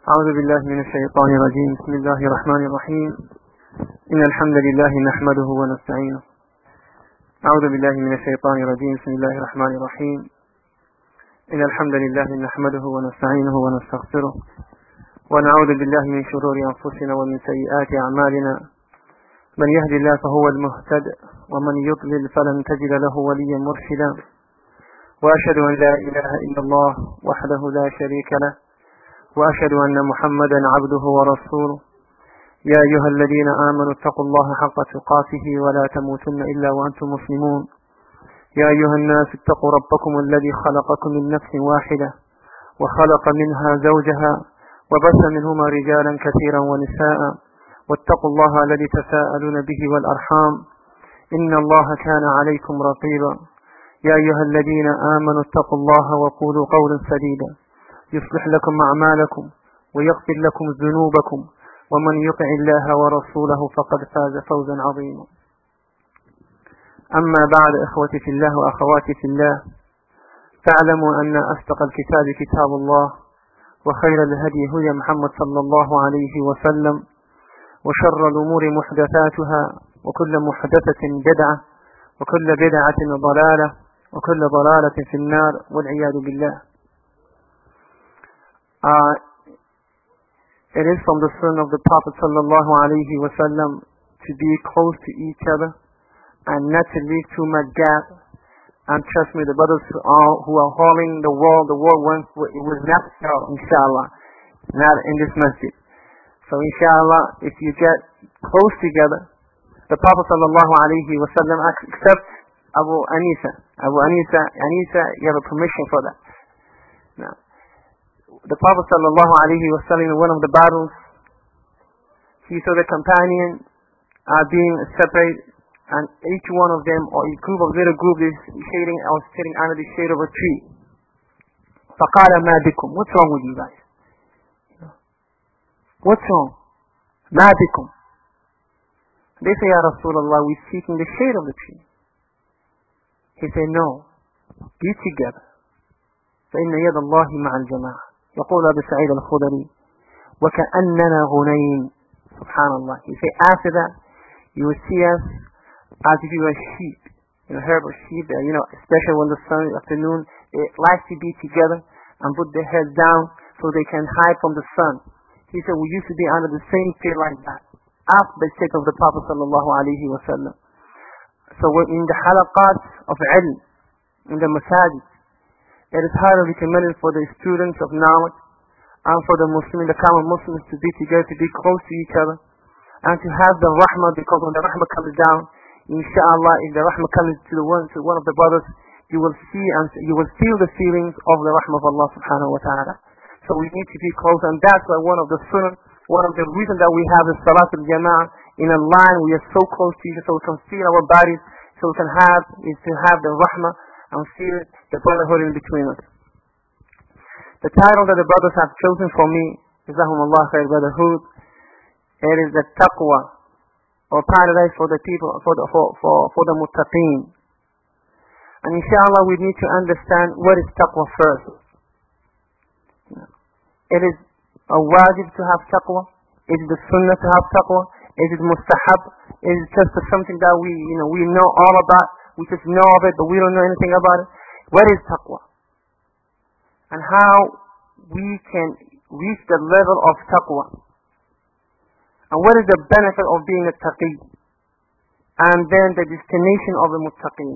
أعوذ بالله من الشيطان الرجيم. بسم الله الرحمن الرحيم. إن الحمد لله نحمده ونستعينه. أعوذ بالله من الشيطان الرجيم. بسم الله الرحمن الرحيم. إن الحمد لله نحمده ونستعينه ونستغفره ونعوذ بالله من شرور أنفسنا ومن سيئات أعمالنا. من يهد الله فهو المهتد ومن يضلل فلن تجد له وليا مرشدا. وأشهد أن لا إله إلا الله وحده لا شريك له وأشهد أن محمدا عبده ورسوله. يا أيها الذين آمنوا اتقوا الله حق تقاته ولا تموتن إلا وأنتم مسلمون. يا أيها الناس اتقوا ربكم الذي خلقكم من نفس واحدة وخلق منها زوجها وبث منهما رجالا كثيرا ونساء واتقوا الله الذي تساءلون به والأرحام إن الله كان عليكم رقيبا. يا أيها الذين آمنوا اتقوا الله وقولوا قولا سديدا يصلح لكم أعمالكم ويغفر لكم ذنوبكم ومن يطع الله ورسوله فقد فاز فوزا عظيما. أما بعد، إخوتي في الله وأخواتي في الله، فاعلموا أن أصدق الكتاب كتاب الله وخير الهدي هدي محمد صلى الله عليه وسلم وشر الأمور محدثاتها وكل محدثة بدعة وكل بدعة ضلالة وكل ضلالة في النار والعياذ بالله. It is from the sunnah of the Prophet sallallahu alaihi wasallam to be close to each other and not to leave too much gap. And trust me, the brothers who are hauling the world it was not so, inshallah, not in this masjid. So inshallah, if you get close together, the Prophet sallallahu alaihi wasallam, except Abu Anisa, you have a permission for that. Now, the Prophet sallallahu alaihi wasallam, in one of the battles, he saw the companion being separate, and each one of them, or a little group, is sitting under the shade of a tree. فَقَالَ مَا بِكُمْ, what's wrong with you guys? What's wrong? مَا بِكُمْ. They say, Ya Rasulullah, we're seeking the shade of the tree. He said, no, be together. فإن يد الله مع الجماعة. يقول أبو سعيد الخدري وكأننا غنيم. Subhanallah. He said, after that, you will see us as if we were sheep. Herd of sheep that, especially when the sun is afternoon, they like to be together and put their heads down so they can hide from the sun. He said, we used to be under the same shade like that, after the sake of the Prophet sallallahu alaihi wasallam. So we're in the halaqat of ilm, in the masajid, it is highly recommended for the students of knowledge and for the common Muslims to be together, to be close to each other, and to have the rahmah, because when the rahmah comes down, inshallah, if the rahmah comes to one of the brothers, you will see and you will feel the feelings of the rahmah of Allah subhanahu wa ta'ala. So we need to be close, and that's why one of the sunnah, one of the reasons that we have the salat al-jama'ah in a line, we are so close to each other, so we can feel our bodies, so we can have the rahmah and feel the brotherhood in between us. The title that the brothers have chosen for me, Jazahumullah khair, brotherhood, it is the taqwa, or paradise for the people, for the muttaqeen. And inshallah, we need to understand what is taqwa first. It is a wajib to have taqwa. Is it the sunnah to have taqwa? Is it mustahab? Is it just something that we know all about? We just know of it, but we don't know anything about it. What is taqwa? And how we can reach the level of taqwa? And what is the benefit of being a taqi? And then the destination of the muttaqeen.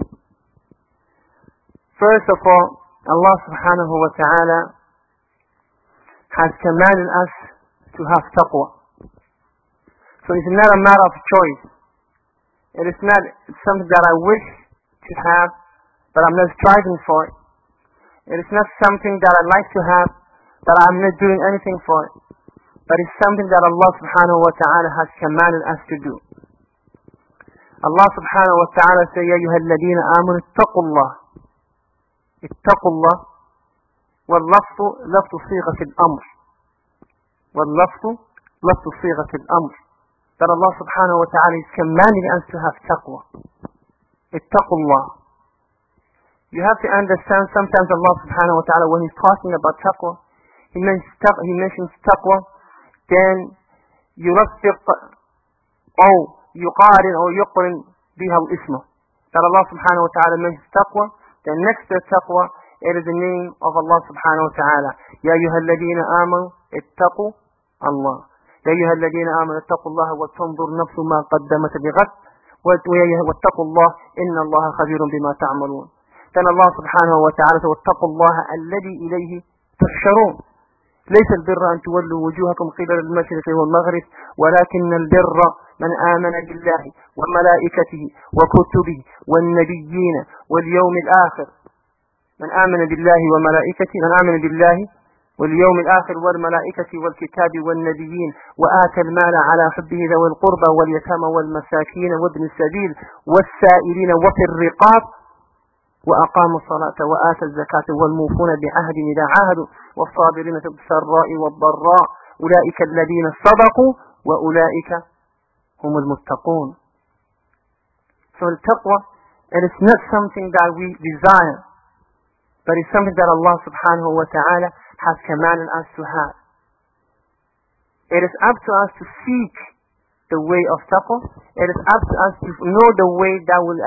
First of all, Allah subhanahu wa ta'ala has commanded us to have taqwa. So it's not a matter of choice. It is not something that I wish to have, but I'm not striving for it. It is not something that I'd like to have, but I'm not doing anything for it. But it's something that Allah subhanahu wa ta'ala has commanded us to do. Allah subhanahu wa ta'ala says, يَا أَيُّهَا الَّذِينَ آمَنُوا اتَّقُوا اللَّهَ. اتقوا الله. واللفظ لفظ صيغة الأمر. واللفظ لفظ صيغة الأمر. That Allah subhanahu wa ta'ala is commanding us to have taqwa. اتقوا الله. You have to understand, sometimes Allah subhanahu wa ta'ala, when He's talking about taqwa, he mentions taqwa, then يلصق أو يقارن أو يقرن بها الاسم. That Allah subhanahu wa ta'ala mentions taqwa, then next to taqwa it is the name of Allah subhanahu wa ta'ala. يا أيها الذين آمنوا اتقوا الله. يا أيها الذين آمنوا اتقوا الله وتنظر نفس ما قدمت لغد واتقوا الله إن الله خبير بما تعملون. Then Allah subhanahu wa ta'ala said واتقوا الله الذي إليه تحشرون. ليس البر أن تولوا وجوهكم قبل المشرق والمغرب ولكن البر من آمن بالله وملائكته وكتبه والنبيين واليوم الآخر. من آمن بالله وملائكته من آمن بالله واليوم الآخر والملائكة والكتاب والنبيين وآتى المال على حبه ذوي القربى واليتامى والمساكين وابن السبيل والسائلين وفي الرقاب وأقاموا الصلاة وآتى الزكاة والموفون بعهد إذا عاهدوا والصابرين في السراء والضراء أولئك الذين صدقوا وأولئك هم المتقون. So the taqwa, it is not something that we desire, but it's something that Allah subhanahu wa ta'ala has commanded us to have. It is up to us to seek the way of taqwa. It is up to us to know the way that will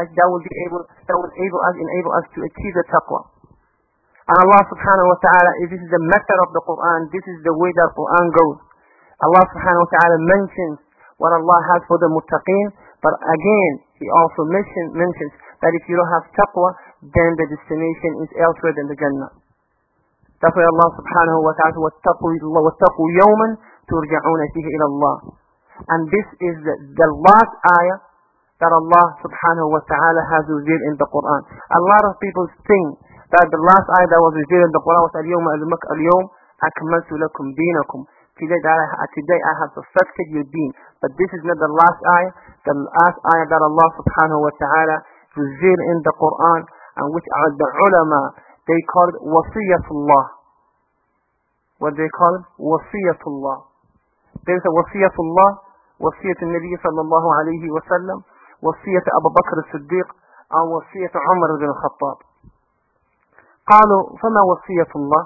enable us to achieve the taqwa. And Allah subhanahu wa ta'ala, if this is the method of the Quran, this is the way that Quran goes. Allah subhanahu wa ta'ala mentions what Allah has for the muttaqeen, but again, He also mentions that if you don't have taqwa, then the destination is elsewhere than the Jannah. That's why Allah subhanahu wa ta'ala وَاتَّقُوا يَوْمًا تُرْجَعُونَ فِيهِ إِلَى اللَّهِ. And this is the last ayah that Allah subhanahu wa ta'ala has revealed in the Quran. A lot of people think that the last ayah that was revealed in the Quran was اليوم أكملت لكم دينكم. Today I have perfected your deen. But this is not the last ayah. The last ayah that Allah subhanahu wa ta'ala revealed in the Quran, and which are the ulama, they call it wasiyatullah. What they call it? Wasiyatullah. There is a wasiyatullah, wasiyat al-Nabi sallallahu alayhi wa sallam, wasiyat Abu Bakr as-Siddiq, and wasiyat Umar ibn al-Khattab. قالوا فما وصية الله؟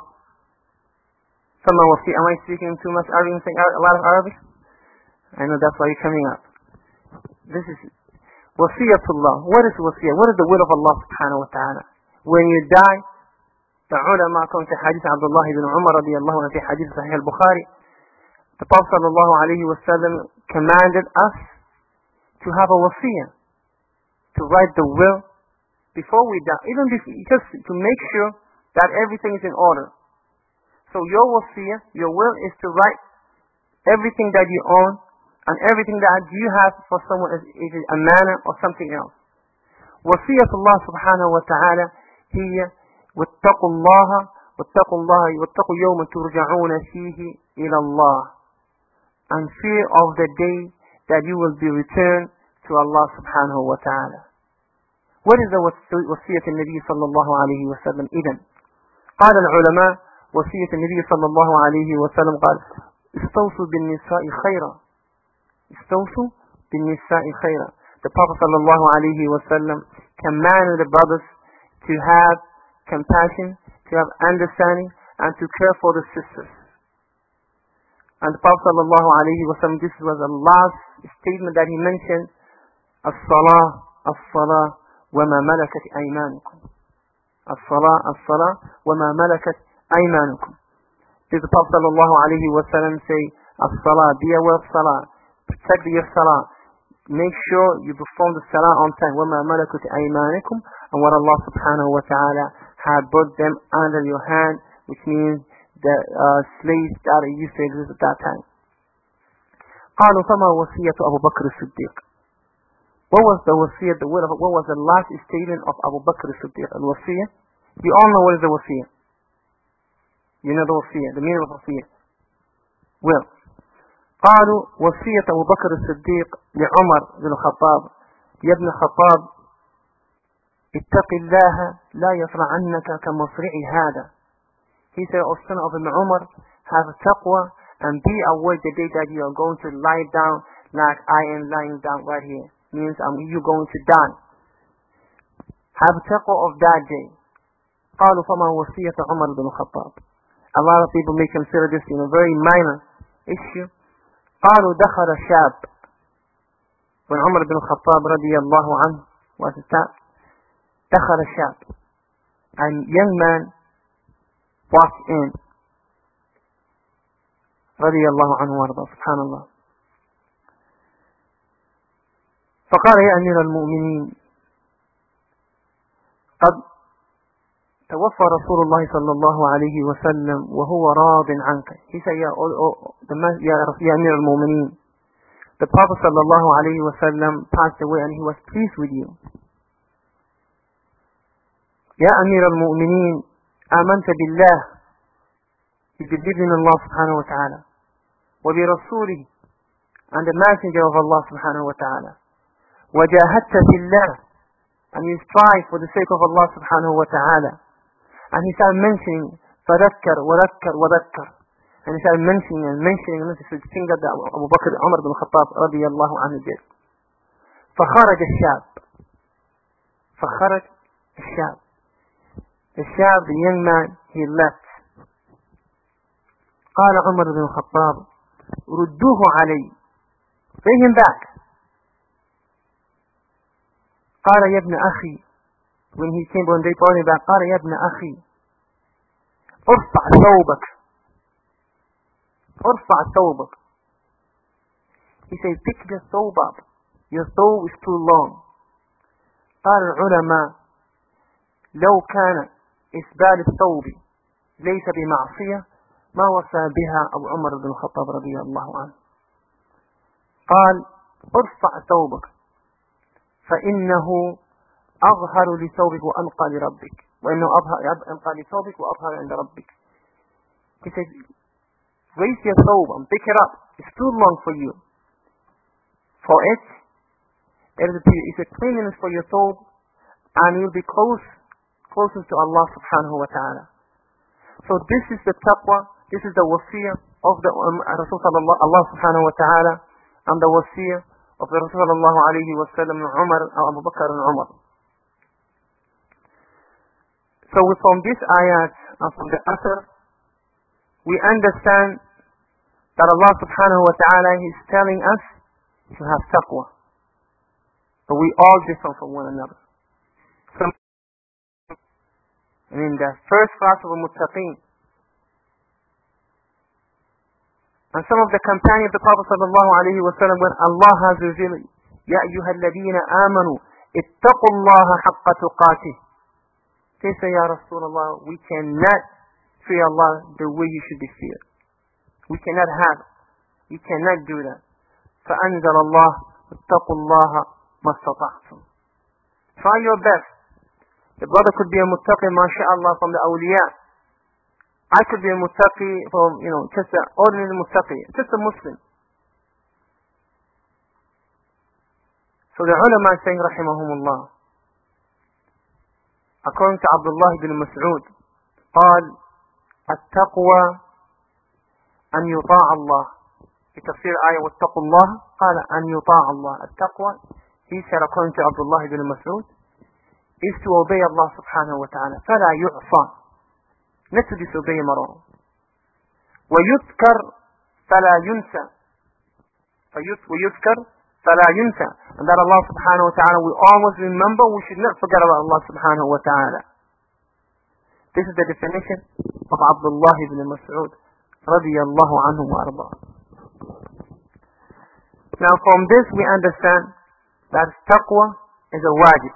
فما وصية? Am I speaking too much Arabic? Saying a lot of Arabic? I know that's why you're coming up. This is wasiyatullah. What is wasiyah? What is the will of Allah subhanahu wa ta'ala? When you die, the ulama come to hadith Abdullah ibn Umar radiyallahu anhu, hadith Sahih al-Bukhari. The Prophet sallallahu alayhi wa sallam commanded us to have a wasiyah, to write the will before we die, even just to make sure that everything is in order. So your wasiyah, your will, is to write everything that you own and everything that you have for someone, is it a manner or something else. Wasiyatullah subhanahu wa ta'ala hiya واتقوا الله واتقوا يوما ترجعون فيه إلى الله, and fear of the day that you will be returned to Allah subhanahu wa ta'ala. What is the وصية النبي صلى الله عليه وسلم إذن؟ قال العلماء وصية النبي صلى الله عليه وسلم قال استوصوا بالنساء خيرا. استوصوا بالنساء خيرا. The Prophet صلى الله عليه وسلم commanded the brothers to have compassion, to have understanding, and to care for the sisters. And the Prophet صلى الله عليه وسلم, this was the last statement that he mentioned, الصلاة وما ملكت أيمانكم. الصلاة وما ملكت أيمانكم. Did the Prophet صلى الله عليه وسلم say, الصلاة, be aware of salah, protect your salah, make sure you perform the salah on time, وما ملكت أيمانكم, and what Allah subhanahu wa ta'ala had brought them under your hand, which means the slaves that used to exist at that time. قالوا فما وصية أبو بكر الصديق. What was the wasiyah, what was the last statement of Abu Bakr as-Siddiq? Al-wasiyah? You all know what is the wasiyah. You know the wasiyah, the meaning of wasiyah. Well, قالوا وصية أبو بكر الصديق لعمر بن الخطاب يا ابن الخطاب اتق الله لا يصرعنك كمصرع هذا. He said, O son of Umar, have taqwa and be aware the day that you are going to lie down like I am lying down right here. Means you're going to die. Have taqwa of that day. قالوا فما وصية عمر بن الخطاب. a lot of people may consider this very minor issue. قالوا دخل شاب. When Umar ibn Khattab radiyallahu anhu was attacked, دخل شاب. A young man walked in. radiyallahu anhu warda. Subhanallah. فقال يا أمير المؤمنين قد توفى رسول الله صلى الله عليه وسلم وهو راض عنك. He said, يا أمير المؤمنين, the Prophet صلى الله عليه وسلم passed away and he was pleased with you. يا أمير المؤمنين آمنت بالله, you believed in Allah subhanahu wa ta'ala, وبرسوله, and the messenger of Allah subhanahu wa ta'ala, وجاهدت في الله, and you strive for the sake of Allah subhanahu wa ta'ala. And he started mentioning فذكر وذكر وذكر, and he started mentioning and the thing that Abu Bakr Umar bin Khattab radiyallahu anhu did. فخرج الشاب, the young man, he left. قال عمر بن الخطاب ردوه علي, bring him back. قال يا ابن أخي, when they brought him back, قال يا ابن أخي ارفع ثوبك. He said, pick the thawb up, your thawb is too long. قال العلماء لو كان إسبال الثوب ليس بمعصية ما وصى بها أبو عمر بن الخطاب رضي الله عنه. قال ارفع ثوبك فإنه أظهر لثوبك وأنقى لربك, وإنه أنقى لثوبك وأظهر عند ربك. He said, raise your thawb and pick it up, it's too long for you. For it is a cleanliness for your thawb, and you'll be closest to Allah subhanahu wa ta'ala. So this is the taqwa, this is the wasiyah of the Rasul Allah subhanahu wa ta'ala, and the wasiyah of the Rasul sallallahu alayhi wa sallam, Umar, Abu Bakr and Umar. So from this ayat and from the Asr, we understand that Allah subhanahu wa ta'ala is telling us to have taqwa. But we all differ from one another. In the first class of al-muttaqeen, and some of the companions of the Prophet sallallahu alayhi wa sallam, when Allah has revealed, يَا أَيُّهَا الَّذِينَ آمَنُوا اتَّقُوا اللَّهَ حَقَّ تُقَاتِهِ, they say, Ya Rasulullah, we cannot fear Allah the way you should be feared. We cannot do that. فَأَنزَلَ اللَّهُ اتَّقُوا اللَّهَ مَا اسْتَطَعْتُمْ. Try your best. The brother could be a muttaqi, mashallah, from the awliya. I could be a muttaqi from, just an ordinary muttaqi, just a Muslim. So the ulama are saying, rahimahumullah, according to Abdullah ibn Mas'ud, قال التقوى أن يطاع الله. في تفسير آية واتقوا الله قال أن يطاع الله. التقوى, he said according to Abdullah ibn Mas'ud, is to obey Allah subhanahu wa ta'ala. فلا يعصى, not to disobey him at all. ويذكر فلا ينسى, ويذكر فلا ينسى, and that Allah subhanahu wa ta'ala will always remember. We should not forget about Allah subhanahu wa ta'ala. This is the definition of Abdullah ibn Mas'ud radiyallahu anhu wa arda. Now from this we understand that taqwa is a wajib.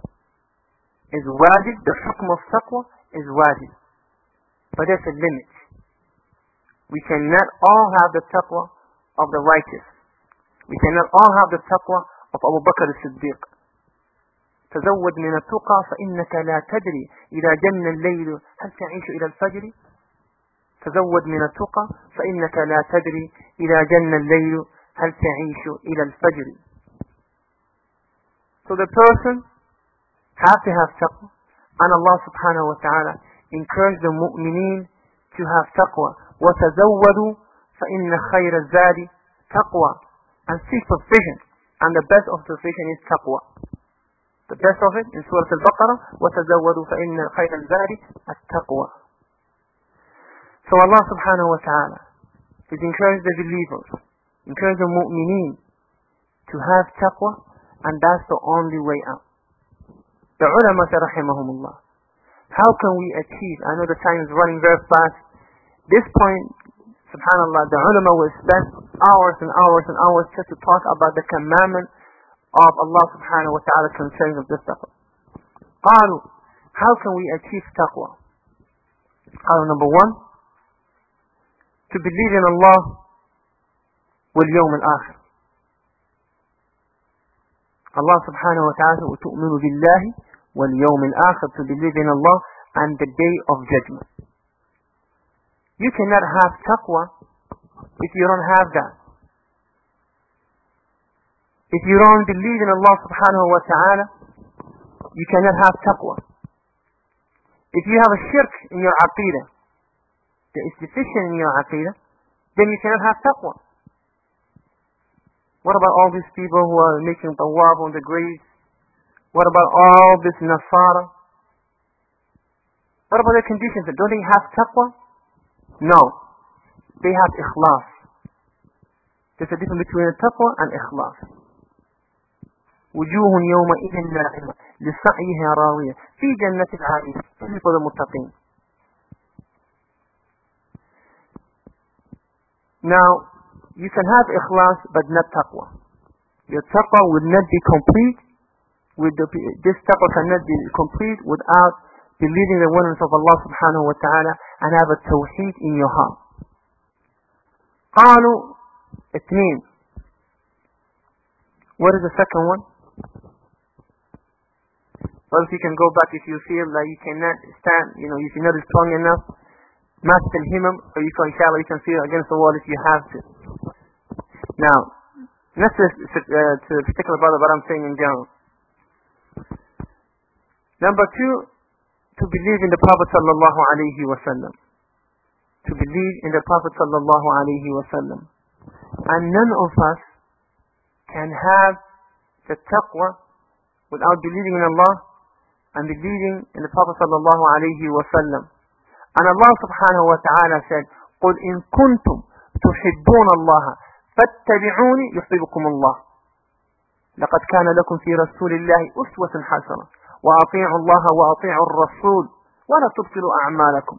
The hukm of taqwa is wajib. But there's a limit. We cannot all have the taqwa of the righteous. We cannot all have the taqwa of Abu Bakr as-Siddiq. تزود من التقى فإنك لا تدري إذا جن الليل هل تعيش إلى الفجر. تزود من التقى فإنك لا تدري إذا جن الليل هل تعيش إلى الفجر. So the person has to have taqwa, and Allah subhanahu wa ta'ala encouraged the mu'mineen to have taqwa. وَتَزَوَّدُوا فَإِنَّ خَيْرَ الزَّادِ تَقْوَى, and seek provision, and the best of provision is taqwa. The best of it in Surah Al-Baqarah, وَتَزَوَّدُوا فَإِنَّ خَيْرَ الزَّادِ التَّقْوَى. So Allah subhanahu wa ta'ala is encouraging the believers, encouraging the mu'mineen to have taqwa, and that's the only way out. The ulama said rahimahumullah, how can we achieve, I know the time is running very fast, this point, subhanallah, the ulama will spend hours and hours and hours just to talk about the commandment of Allah subhanahu wa ta'ala concerning of this taqwa. قالوا, how can we achieve taqwa? قالوا, number one, to believe in Allah واليوم الآخر. Allah subhanahu wa ta'ala وتؤمن بالله واليوم الآخر, to believe in Allah and the day of judgment. You cannot have taqwa if you don't have that. If you don't believe in Allah subhanahu wa ta'ala, you cannot have taqwa. If you have a shirk in your aqidah, that is deficient in your aqidah, then you cannot have taqwa. What about all these people who are making tawaf on the graves? What about all this nasara? What about their conditions? Don't they have taqwa? No. They have ikhlas. There's a difference between taqwa and ikhlas. وجوه يومئذ ناعمة لسعيها راضية في جنة عالية. This is for the muttaqin. Now, you can have ikhlas but not taqwa. Your taqwa will not be complete this taqwa cannot be complete without believing the oneness of Allah subhanahu wa ta'ala and have a tawheed in your heart. قالوا اثنين. What is the second one? Well, if you can go back, if you feel that you cannot stand, if you're not strong enough, master himam, or you can, inshallah, you can feel against the wall if you have to. Now, not to a particular brother, but I'm saying in general. Number two, to believe in the Prophet sallallahu alaihi wasallam. To believe in the Prophet sallallahu alaihi wasallam. And none of us can have the taqwa without believing in Allah and believing in the Prophet sallallahu alaihi wasallam. And Allah subhanahu wa ta'ala said, قُلْ إِن كُنْتُمْ تُحِبُّونَ اللَّهَ فَاتَّبِعُونِي يُحْبِبْكُمُ اللَّهُ لَقَدْ كَانَ لَكُمْ فِي رَسُولِ اللَّهِ أُسْوَةٌ حَسَنَةٌ وَأَطِيعُوا اللَّهَ وَأَطِيعُوا الرَّسُولَ وَلَا تُبْطِلُوا أَعْمَالَكُمْ.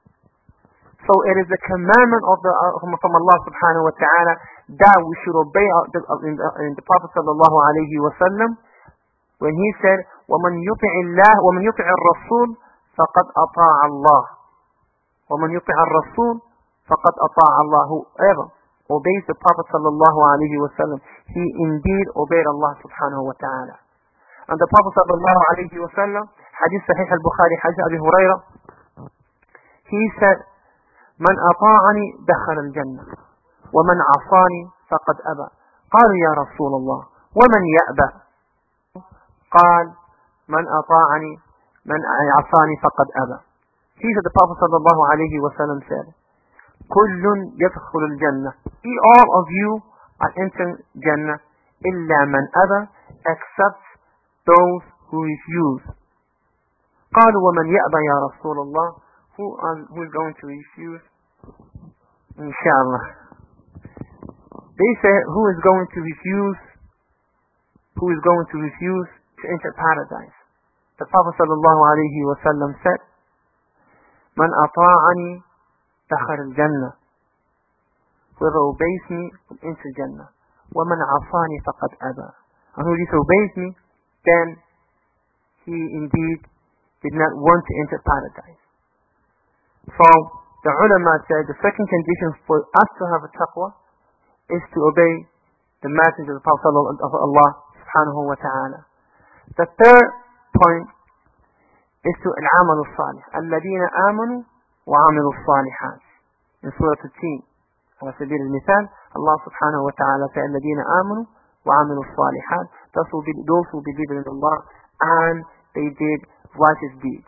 So it is the commandment from Allah subhanahu wa ta'ala that we should obey in the Prophet sallallahu alayhi wa sallam when he said, وَمَنْ يُطِعِ اللَّهِ وَمَنْ يُطِعِ الرَّسُولِ فَقَدْ أَطَاعَ اللَّهِ وَمَنْ يُطِعِ الرَّسُولِ فَقَدْ أَطَاعَ اللَّهُ. Whoever obeys the Prophet sallallahu alayhi wa sallam, he indeed obeyed Allah subhanahu wa ta'ala. And the Prophet sallallahu alayhi wa sallam, hadith Sahih al-Bukhari, hadith Abi Hurairah, he said, من أطاعني دخل الجنة ومن عصاني فقد أبى. قالوا يا رسول الله ومن يأبى؟ قال من أطاعني من عصاني فقد أبى. He said, the Prophet sallallahu alayhi wa sallam said, كل يدخل الجنة, all of you are entering Jannah, إلا من أبى, except those who refuse. قالوا ومن يأبى يا رسول الله? Who is going to refuse? Inshallah. They say, who is going to refuse? Who is going to refuse to enter paradise? The Prophet sallallahu alayhi wa sallam said, من أطاعني دخل الجنة. Whoever obeys me will enter Jannah. ومن عصاني فقد أبى. And who disobeys me, then he indeed did not want to enter paradise. So the ulama said the second condition for us to have a taqwa is to obey the messenger of the Prophet of Allah subhanahu wa ta'ala. The third point is to al-amal al-salih. الذين آمنوا وعملوا الصالحات. In Surah Al-Tin, على سبيل المثال, Allah subhanahu wa ta'ala said الذين آمنوا وعملوا الصالحات. Those who believe in Allah and they did righteous deeds.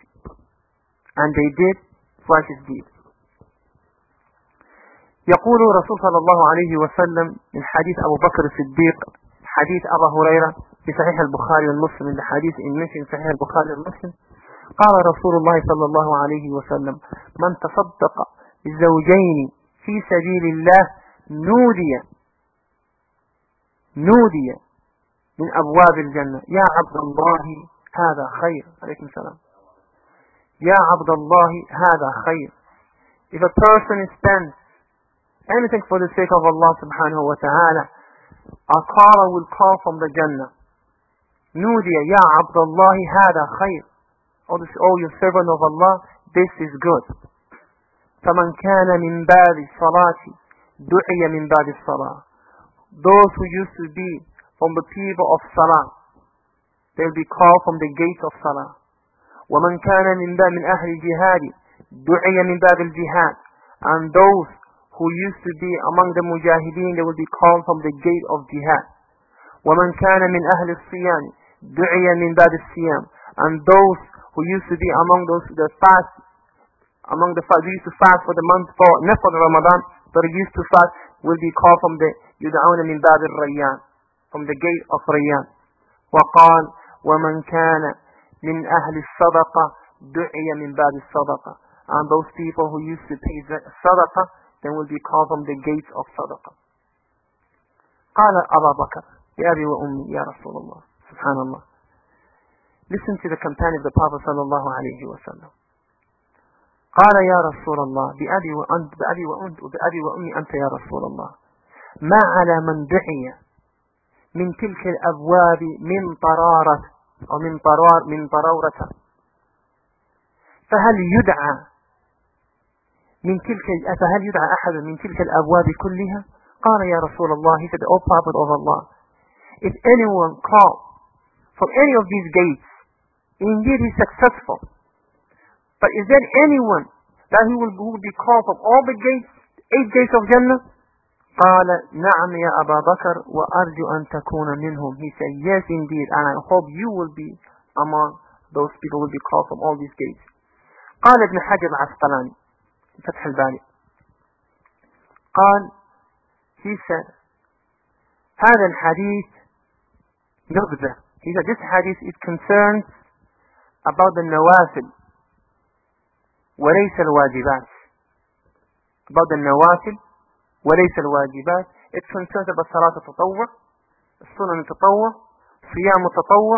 يقول رسول صلى الله عليه وسلم من حديث أبو بكر الصديق حديث أبا هريرة في صحيح البخاري ومسلم من حديث في صحيح البخاري ومسلم قال رسول الله صلى الله عليه وسلم من تصدق الزوجين في سبيل الله نودي من أبواب الجنة يا عبد الله هذا خير. عليكم السلام. يا عبد الله هذا خير. If a person spends anything for the sake of Allah subhanahu wa ta'ala, a caller will call from the Jannah. نودي يا عبد الله هذا خير. Oh, you servant of Allah, this is good. فمن كان من باب الصلاة دعي من باب الصلاة. Those who used to be from the people of Salah, they will be called from the gate of Salah. ومن كان من أهل الجهاد دعي من باب الجهاد. And those who used to be among the mujahideen, they will be called from the gate of jihad. ومن كان من أهل الصيام دعي من باب الصيام. And those who used to be among those that fast, they used to fast for the month for Nafar Ramadan, but used to fast, will be called from the يدعون من باب الريان, from the gate of Rayyan. وقال ومن كان من أهل الصدقة دعي من باب الصدقة. And those people who used to pay صدقة, then will be called from the gates of صدقة. قال أبا بكر بأبي وأمي يا رسول الله. سبحان الله. Listen to the companion of the Prophet صلى الله عليه وسلم. قال يا رسول الله بأبي وأمي أنت يا رسول الله ما على من دعي من تلك الأبواب من طرارة أو من طرورة فهل يدعى أحد من تلك الأبواب كلها؟ قال يا رسول الله, he said, O Prophet of Allah, if anyone calls from any of these gates, indeed he is successful. But is there anyone that who will be called from all the gates, 8 gates of Jannah? قال نعم يا أبا بكر وأرجو أن تكون منهم. He said, yes indeed, and I hope you will be among those people who will be called from all these gates. قال ابن حجر العسقلاني فتح الباري قال, he said, هذا الحديث نبذة. He said, this hadith is concerned about the nawafil وليس الواجبات. About the nawafil وليس الواجبات. It concerns about صلاة التطوع, السنن التطوع, صيام التطوع,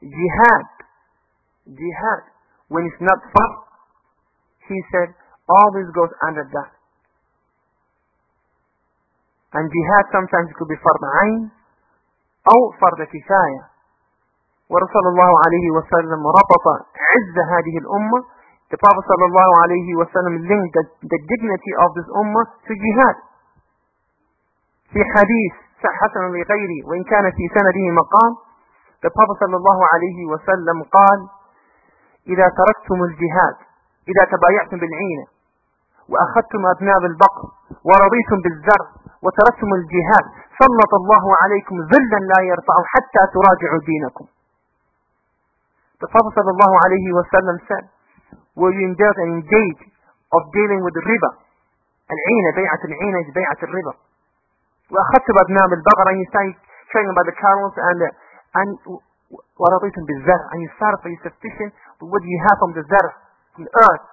jihad when it's not fard. He said all this goes under that. And jihad sometimes it could be فرض عين أو فرض كفاية. ورسول الله عليه وسلم ربط عز هذه الأمة. The Prophet sallallahu alayhi wa sallam linked the dignity of this ummah to jihad. في حديث حسن لغيره وإن كان في سنده مقام. The Prophet sallallahu alayhi wa sallam قال إذا تركتم الجهاد إذا تبايعتم بالعينة وأخذتم أذناب البقر ورضيتم بالزرع وتركتم الجهاد سلط الله عليكم ذلا لا يرفع حتى تراجعوا دينكم. The Prophet sallallahu alayhi wa sallam said, will you engage of dealing with the riba? العينة, بيعة العينة is بيعة الربا. وأخذت بأذناب البقر, and you start showing about the camels and ورضيتم بالزرع, and you start for your sufficient with what you have from the zar, from the earth.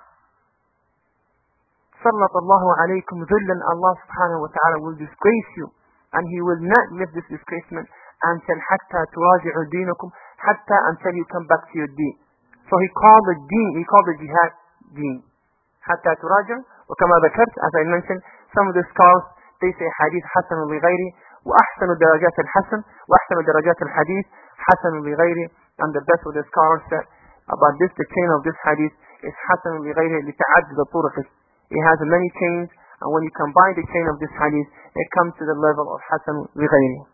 سلط الله عليكم ذلا, Allah subhanahu wa ta'ala will disgrace you, and He will not lift this disgracement until حتى تراجعوا دينكم, until you come back to your deen. So he called the jihad deen. حتى تراجع. وكما ذكرت, as I mentioned, some of the scholars, they say hadith حسن لغيره وأحسن درجات الحسن وأحسن درجات الحديث حسن لغيره. And the best of the scholars said about this, the chain of this hadith is حسن لغيره لتعدد طرقه. It has many chains, and when you combine the chain of this hadith, it comes to the level of حسن لغيره.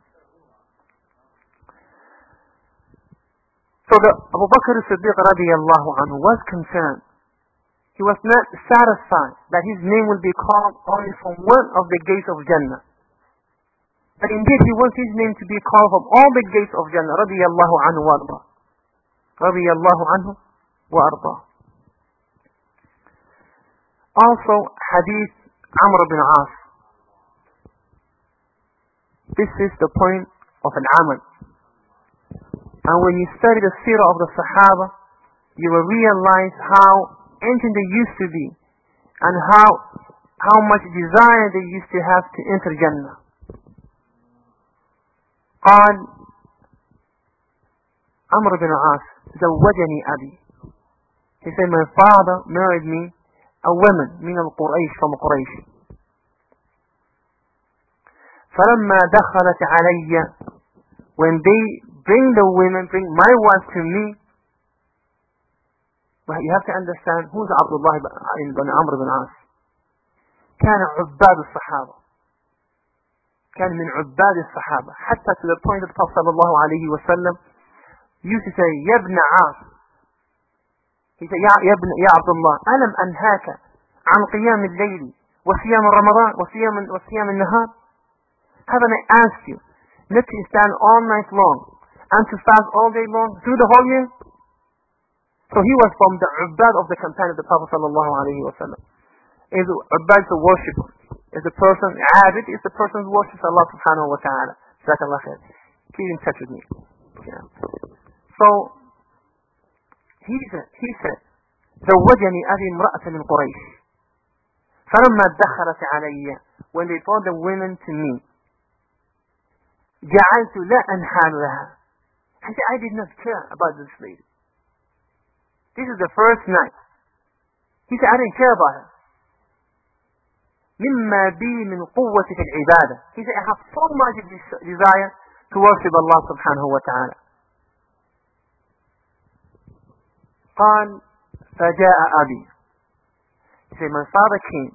So the Abu Bakr as-Siddiq radiyallahu anhu was concerned. He was not satisfied that his name will be called only from one of the gates of Jannah. But indeed he wants his name to be called from all the gates of Jannah. Radiyallahu anhu wa arda. Radiyallahu anhu wa arda. Also hadith Amr bin As. This is the point of an amal. And when you study the seerah of the Sahaba, you will realize how ancient they used to be, and how how much desire they used to have to enter Jannah. قال عمرو بن عاص زوجني أبي. He said, my father married me a woman من القريش, from Quraysh. فلما دخلت علي, when they bring the women, bring my wife to me, well, you have to understand who's Abdullah ibn Amr ibn As. كان عباد الصحابة, كان من عباد الصحابة, حتى to the point that the Prophet sallallahu alayhi wa sallam used to say, يا ابن عاص, he said, يا عبد الله, ألم أنهاك عن قيام الليل وصيام رمضان وصيام النهار? Haven't I asked you not to stand all night long and to fast all day long through the whole year? So he was from the ubbad of the companion of the Prophet sallallahu alayhi wa sallam. Is ubbad the worshipper? Is the person abid? Is the person who worships Allah subhanahu wa ta'ala? Jazakallah khair. Keep in touch with me. Yeah. So he said, زوجني أبي امرأة من قريش فلما دخلت علي, when they brought the women to me, جعلت لا أنحال لها. I said, I did not care about this lady. This is the first night. He said, I didn't care about her. مما بي من قوة في العبادة. He said, I have so much desire to worship Allah subhanahu wa ta'ala. قال فجاء أبي. He said, my father came.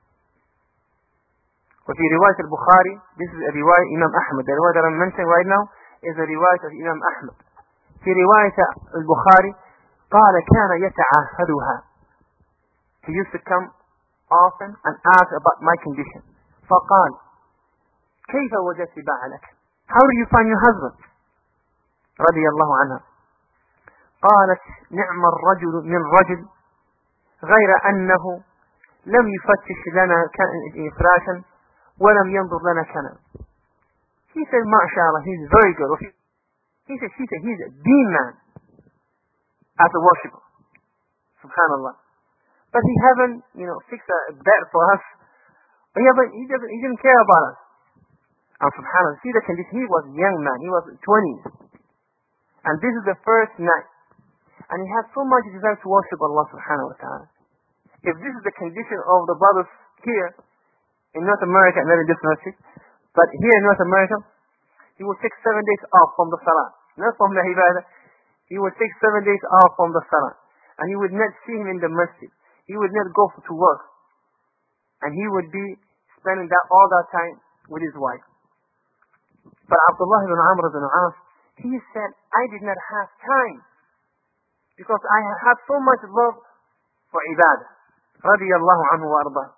وفي رواية البخاري, this is a رواية Imam Ahmad. The رواية that I'm mentioning right now is a رواية of Imam Ahmad. في رواية البخاري قال كان يتعهدها. He used to come often and ask about my condition. فقال كيف وجدت بعلك? How do you find your husband? رضي الله عنها. قالت نعم الرجل من رجل غير أنه لم يفتش لنا فراشا ولم ينظر لنا كنبا. He said, MashaAllah, he's very good. She said, he's a deen man as a worshipper. Subhanallah. But he haven't, fixed a bed for us. He didn't care about us. And subhanallah, see the condition. He was a young man. He was 20s. And this is the first night. And he had so much desire to worship Allah subhanahu wa ta'ala. If this is the condition of the brothers here in North America, not in this masjid, but here in North America, he would take 7 days off from the salah. Not from the ibadah. He would take 7 days off from the salah. And you would not see him in the masjid. He would not go to work. And he would be spending all that time with his wife. But Abdullah ibn Amr ibn As, he said, I did not have time because I had so much love for ibadah. رضي الله عنه وأرضاه.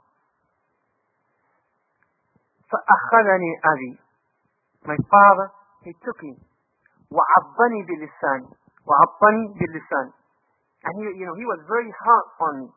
فأخذني أبي. My father, he took me. وعضني بلساني. وعضني بلساني. And he was very hard on me.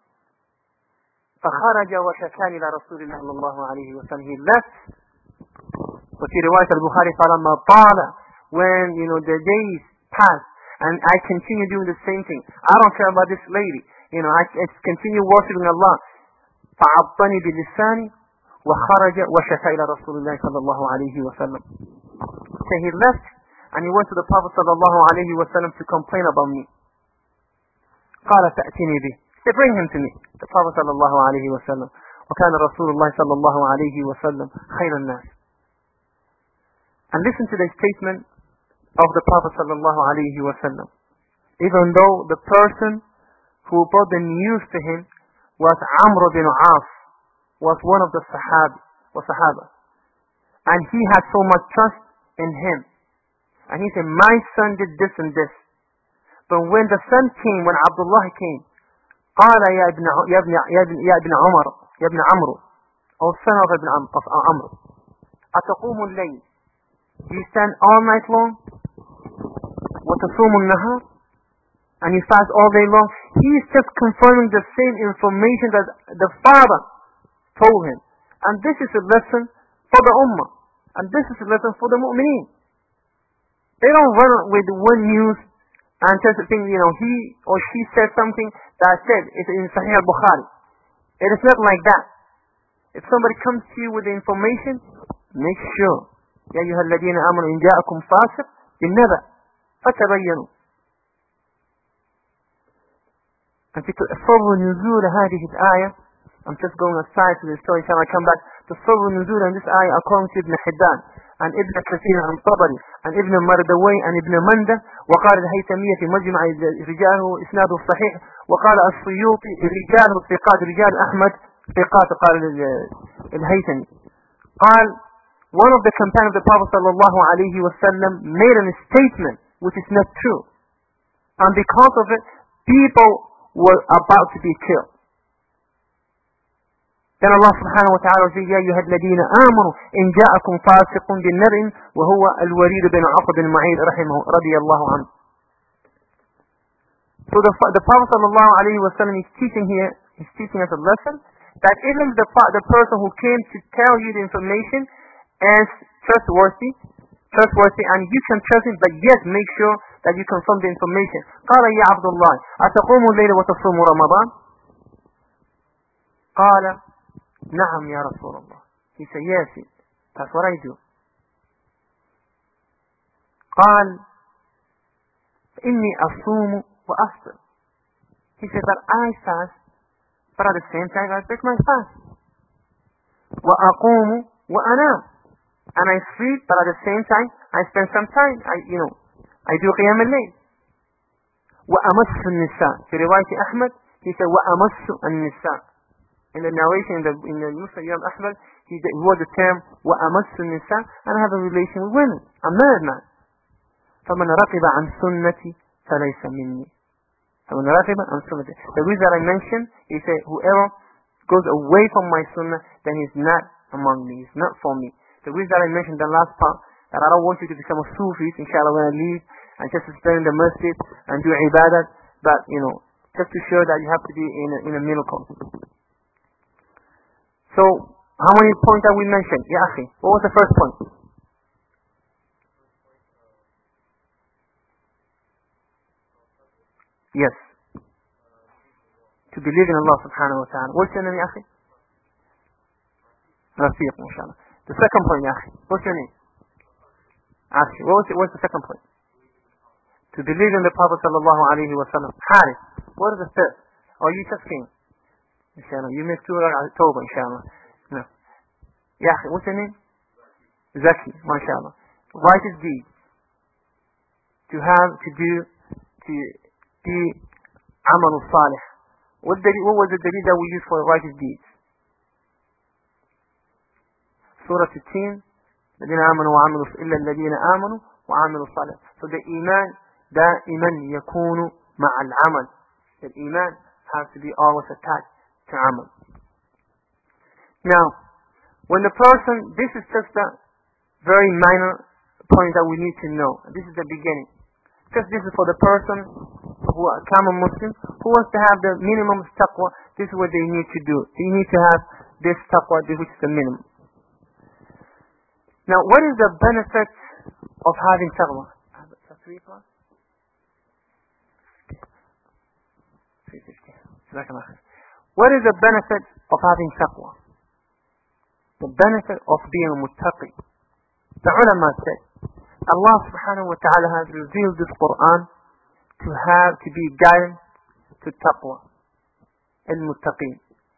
فخرج وشكاني إلى رسول الله صلى الله عليه وسلم. He left. وفي رواية البخاري فلما طال, when the days passed and I continue doing the same thing. I don't care about this lady. I continue worshiping Allah. فعضني بلساني وخرج وشكا إلى رسول الله صلى الله عليه وسلم. So he left and he went to the Prophet صلى الله عليه وسلم to complain about me. قال تأتيني به. Say, bring him to me. The Prophet صلى الله عليه وسلم. وكان رسول الله صلى الله عليه وسلم خير الناس. And listen to the statement of the Prophet صلى الله عليه وسلم. Even though the person who brought the news to him was Amr bin As, was one of the Sahaba. And he had so much trust in him. And he said, my son did this and this. But when the son came, when Abdullah came, قال يا ابن عمرو, O son of Amr, أتقوم الليل? Do you stand all night long? وتصوم النهار? And you fast all day long? He is just confirming the same information that the father told him. And this is a lesson for the ummah. And this is a lesson for the mu'mineen. They don't run with one news and just think, he or she said something that said it's in Sahih al-Bukhari. It is not like that. If somebody comes to you with the information, make sure. يا أيها الذين آمنوا إن جاءكم فاسق بالنبأ فتبينوا. And في سبب نزول هذه الآية, I'm just going aside to the story until I come back. The سبب نزول in this ayah according to Ibn Hibban عن ابن كثير عن طبري عن ابن مردوي عن ابن مندة وقال الهيثمية في مجمع رجاله إسناده صحيح وقال السيوطي رجاله ثقات رجال أحمد ثقات قال الهيثمي قال one of the companions of the Prophet sallallahu alaihi wasallam made a statement which is not true, and because of it people were about to be killed. Then Allah subhanahu wa ta'ala says, يا أيها الذين آمنوا إن جاءكم فاسق بالنبأ وهو الوليد بن عقد المعيد رحمه رضي الله عنه. So the Prophet sallallahu alaihi wasallam is teaching here, he's teaching us a lesson that even the person who came to tell you the information is trustworthy, and you can trust him, but yet make sure that you confirm the information. قال يا عبد الله أتقوم الليل وتصوم رمضان؟ قال نعم يا رسول الله. He said, yes, that's what I do. قال إني أصوم وأفطر. He said, but I fast, but at the same time I break my fast. وأقوم وأنام. And I sleep, but at the same time I spend some time, I do قيام الليل. وأمس النساء. في رواية أحمد, he said, وأمس النساء. In the narration in the Muslim Imam Ahmad, he wrote the term وَأَمَسُّ النِّسَاء, and I have a relation with women. I'm married man. فَمَنْ رَقِبَ عَنْ سُنَّتي فَلَيْسَ مِنِّي. فَمَنْ رَقِبَ عَنْ سُنَّتي. The reason that I mentioned, he said, whoever goes away from my sunnah, then he's not among me, he's not for me. The reason that I mentioned the last part, that I don't want you to become a Sufi, inshallah, when I leave, and just to spend in the masjid and do ibadah, but, just to show that you have to be in a middle course. So, how many points have we mentioned? Ya akhi, what was the first point? Yes. To believe in Allah subhanahu wa ta'ala. What's your name, ya akhi? Rafiq, inshallah. The second point, ya akhi. What's your name? Akhi. What's the second point? To believe in the Prophet sallallahu alayhi wa sallam. Harith. What is the third? Or you just came? Inshallah, you missed 2 October, inshallah. No. Ya akhi, what's your name? Zaki, mashallah. Righteous deeds. To be amal salih. What was the dalil that we use for righteous deeds? Surah 15. الذين آمنوا وعملوا إلا الذين آمنوا وعملوا الصالح. So the iman دائما يكون مع العمل. The iman has to be always attached to amal. Now, when the person, this is just a very minor point that we need to know. This is the beginning. Just this is for the person who are a common Muslim who wants to have the minimum of taqwa. This is what they need to do. They need to have this taqwa, which is the minimum. Now, what is the benefit of having taqwa? What is the benefit of having taqwa? The benefit of being a muttaqi. The ulama said, Allah subhanahu wa ta'ala has revealed this Quran to be guidance to taqwa, al-muttaqin.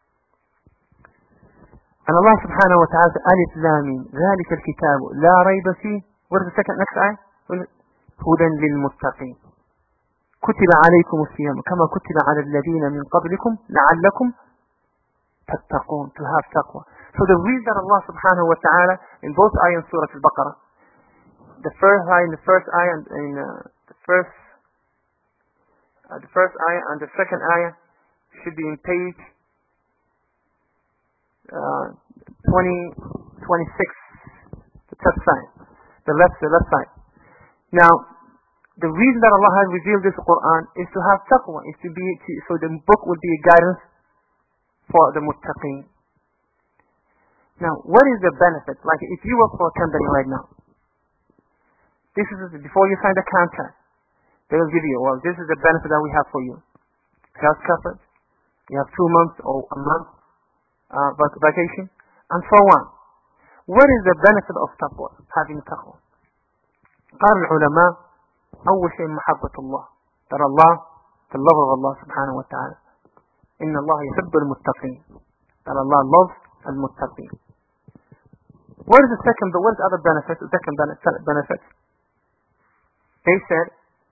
And Allah subhanahu wa ta'ala said, Alif Lam Mim, ذلك الكتاب لا ريب فيه. What is the second next ayah? هدى للمتقين. كتب عليكم الصيام كما كتب على الذين من قبلكم لعلكم تتقون. To have taqwa. So the reason that Allah subhanahu wa ta'ala in both ayah in Surah Al-Baqarah, the first ayah and the first ayah and the first ayah and the second ayah should be in page 26, the top side, the left side. Now, the reason that Allah has revealed this Quran is to have taqwa, so the book would be a guidance for the muttaqeen. Now, what is the benefit? Like if you work for a company right now, this is before you sign the contract, they will give you, well, this is the benefit that we have for you. Health coverage, you have 2 months or a month vacation, and so on. What is the benefit of taqwa? Having taqwa. قال العلماء أول شيء محبة الله. That Allah, the love of Allah subhanahu wa ta'ala. إن الله يحب المتقين. That Allah loves المتقين. What is the second, but what is the other benefit? The second benefit. They said,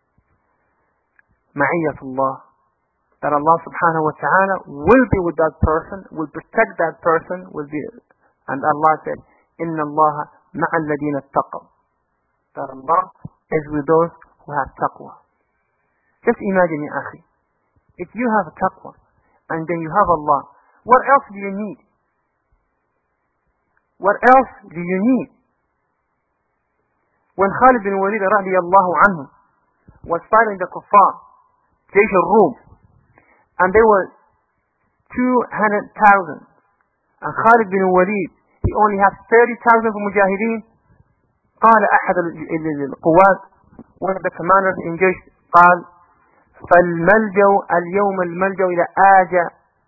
معية الله. That Allah subhanahu wa ta'ala will be with that person, will protect that person, and Allah said, إن الله مع الذين اتقوا. That Allah is with those who have taqwa. Just imagine, ya akhi, if you have taqwa, and then you have Allah, what else do you need? What else do you need? When Khalid bin Walid radiyallahu anhu was fighting the kuffar, Jaysh al-Rum, and they were 200,000, and Khalid bin Walid, he only had 30,000 mujahideen. قال أحد القوات, one of the commanders in Jaysh, قال فالملجأ اليوم الملجأ إلى آجا.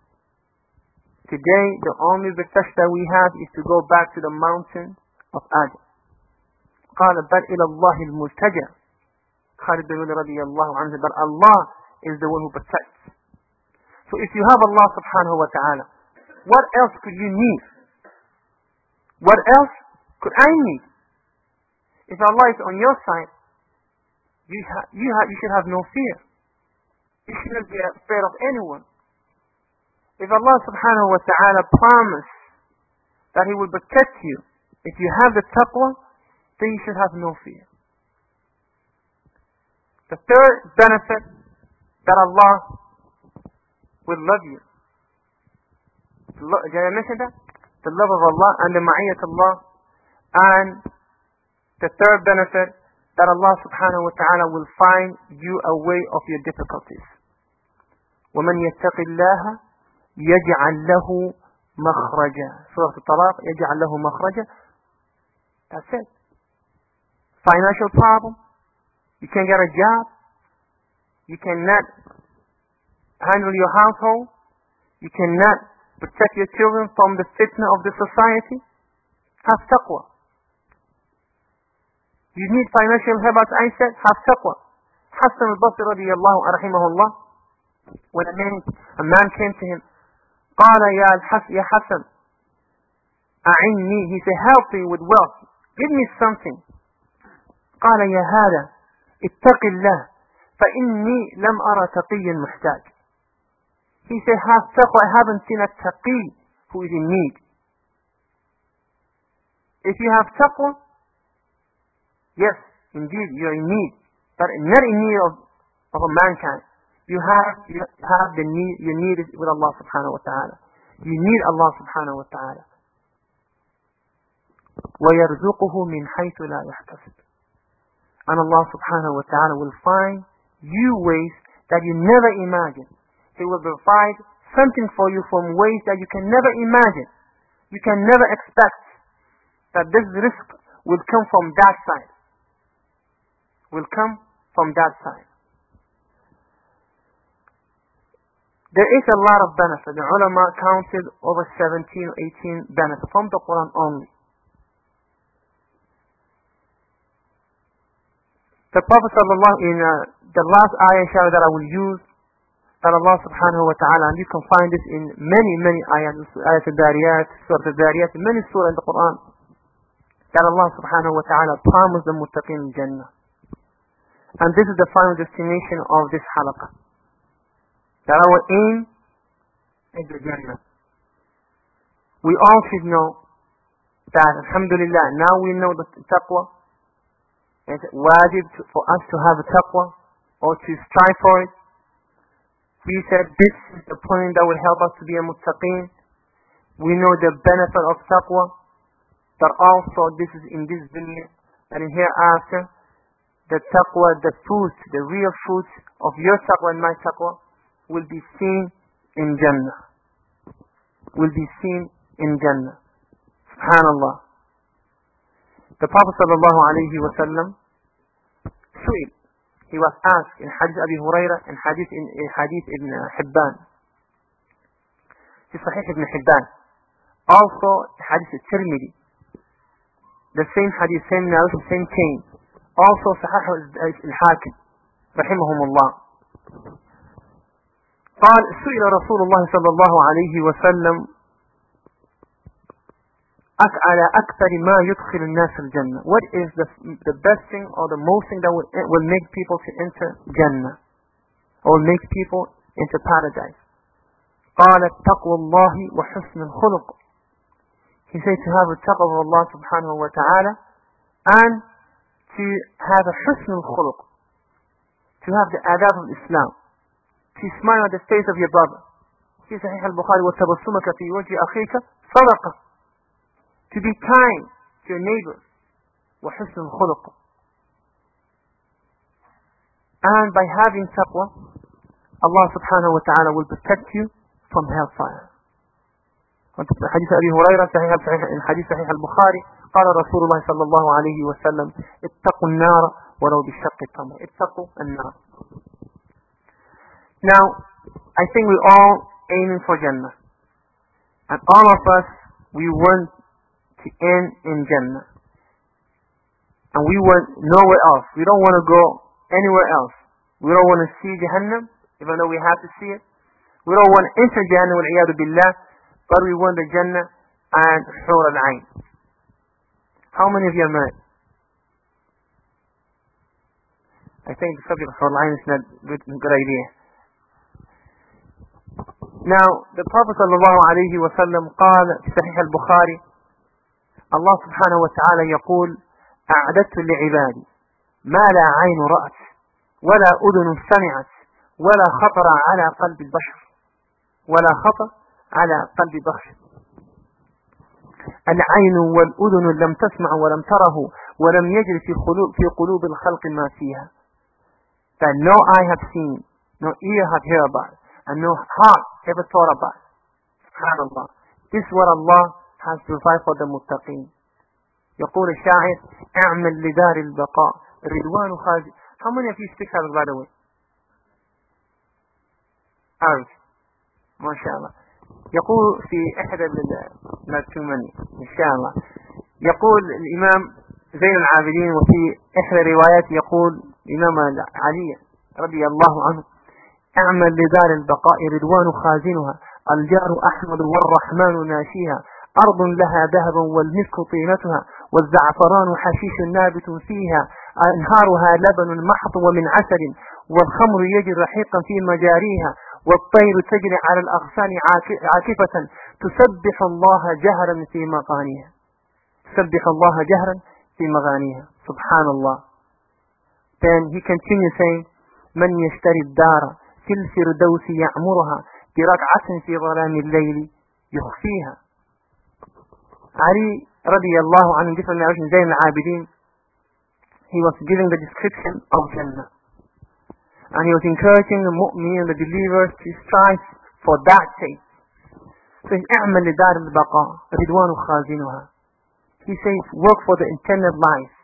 Today the only refuge that we have is to go back to the mountain of Aja. قال بل إلى الله الملتجأ. Khalid bin Walid radiyallahu anhu, that Allah is the one who protects. So if you have Allah subhanahu wa ta'ala, what else could you need? What else could I need? If Allah is on your side, you should have no fear. You shouldn't be afraid of anyone. If Allah subhanahu wa ta'ala promised that He will protect you, if you have the taqwa, then you should have no fear. The third benefit, that Allah will love you. Did I mention that? The love of Allah and the ma'iyat Allah. And the third benefit, that Allah subhanahu wa ta'ala will find you a way of your difficulties. وَمَنْ يَتَّقِ اللَّهَ يَجْعَلْ لَهُ مَخْرَجًا. Surah Al-Talaq, يَجْعَلْ لَهُ مَخْرَجًا. That's it. Financial problem. You can't get a job. You cannot handle your household. You cannot protect your children from the fitna of the society. Have taqwa. You need financial help, as I said, have taqwa. Hassan al-Basri radiyallahu rahimahullah, when a man came to him, قال يا حسن أعني, he said, help me with wealth, give me something. قال يا هذا اتق الله فإني لم أرى تقيا محتاج. He said, have taqwa, I haven't seen a taqi who is in need. If you have taqwa, yes, indeed, you are in need, but not in need of a mankind. You have the need. Your need is with Allah subhanahu wa ta'ala. You need Allah subhanahu wa ta'ala. وَيَرْزُقُهُ مِنْ حَيْثُ لَا يَحْتَسِبُ. And Allah subhanahu wa ta'ala will find you ways that you never imagined. He will provide something for you from ways that you can never imagine. You can never expect that this risk will come from that side. Will come from that side. There is a lot of benefit. The ulama counted over 17 or 18 benefits from the Quran only. The Prophet sallallahu in the last ayah that I will use, that Allah subhanahu wa ta'ala, and you can find this in many ayat, ayat al-Dariyat, surah al-Dariyat, many surah in the Quran, that Allah subhanahu wa ta'ala promised the muttaqin Jannah. And this is the final destination of this halaqah. That our aim is the Jannah. We all should know that, alhamdulillah, now we know the taqwa. It's wajib for us to have a taqwa, or to strive for it. We said this is the point that will help us to be a muttaqin. We know the benefit of taqwa, but also this is in this dunya, and in hereafter, the taqwa, the fruit, the real fruit of your taqwa and my taqwa will be seen in Jannah. Will be seen in Jannah. Subhanallah. The Prophet sallallahu alayhi wa sallam, he was asked in Hadith Abi Hurairah and Hadith Ibn Hibban. في صحيح Ibn Hibban. Also, hadith al-Tirmidhi. The same hadith, same narration, same chain. Also, Sahih al-Hakim. رحمهم الله. قال سئل رسول الله صلى الله عليه وسلم على أكثر ما يدخل الناس الجنة. What is the best thing or the most thing that will make people to enter Jannah or make people into paradise? قال تقوى الله وحسن الخلق. He said to have a taqwa of Allah subhanahu wa ta'ala and to have a husn al-khuluq, to have the adab of Islam, to smile on the face of your brother. في صحيح البخاري وتبسمك في وجه أخيك صدقة. To be kind to your neighbor. وحسن الخلق. And by having taqwa, Allah subhanahu wa ta'ala will protect you from hellfire. حديث أبي هريرة حديث صحيح البخاري قال رسول الله صلى الله عليه وسلم اتقوا النار ولو بشق التمر. اتقوا النار. Now, I think we're all aiming for Jannah. And all of us, we want to end in Jannah. And we want nowhere else. We don't want to go anywhere else. We don't want to see Jahannam, even though we have to see it. We don't want to enter Jannah wal-iyadu billah, but we want the Jannah and Hur al-Ain. How many of you are married? I think the subject of Hur al-Ain is not a good idea. Now, the Prophet sallallahu alayhi wa sallam قال في صحيح البخاري الله سبحانه وتعالى يقول أعددت لعبادي ما لا عين رأت ولا أذن سمعت ولا خطر على قلب البشر ولا خطر على قلب بشر. العين والأذن لم تسمع ولم تره ولم يجري في قلوب الخلق ما فيها. That no eye have seen, no ear have heard about, and no heart ever thought about. SubhanAllah. This is what Allah has provided for the muttaqeen. يقول الشاعر اعمل لدار البقاء رضوان خازن. How many of you speak Arabic, by the way? Arabic. ما شاء الله. يقول في إحدى لا تمني إن شاء الله. يقول الإمام زين العابدين وفي إحدى الروايات يقول الإمام علي رضي الله عنه اعمل لدار البقاء رضوان خازنها الجار أحمد والرحمن ناشيها أرض لها ذهب والمسك طينتها والزعفران حشيش نابت فيها أنهارها لبن محط ومن عسل والخمر يجري رحيقا في مجاريها والطير تجري على الأغصان عاكفة تسبح الله جهرا في مغانيها تسبح الله جهرا في مغانيها. Subhanallah. Then he continues saying من يشتري الدار في الفردوس يعمرها بركعة في ظلام الليل يخفيها. Ali radiyallahu anhu, different narration, Zayn al-Abidin, he was giving the description of Jannah. And he was encouraging the mu'min and the believers to strive for that sake. So he اعمل لدار البقاء رضوان خازنها. He says, work for the intended life.